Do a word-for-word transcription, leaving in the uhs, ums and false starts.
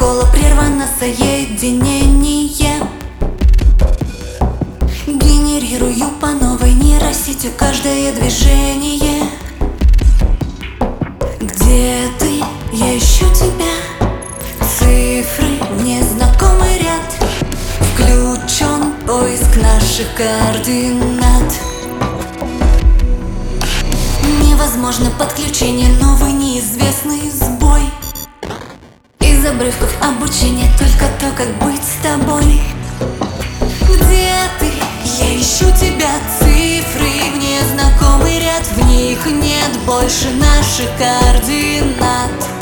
протокола прервано соединение. Генерирую по новой нейросети каждое движение. Где ты? Я ищу тебя. Цифры в незнакомый ряд. Включен поиск наших координат. Невозможно подключение, новый неизвестный сбой. Из обрывков обучения только то, как быть с тобой. Где ты? Я ищу тебя. Цифры в незнакомый ряд. В них нет больше наших координат.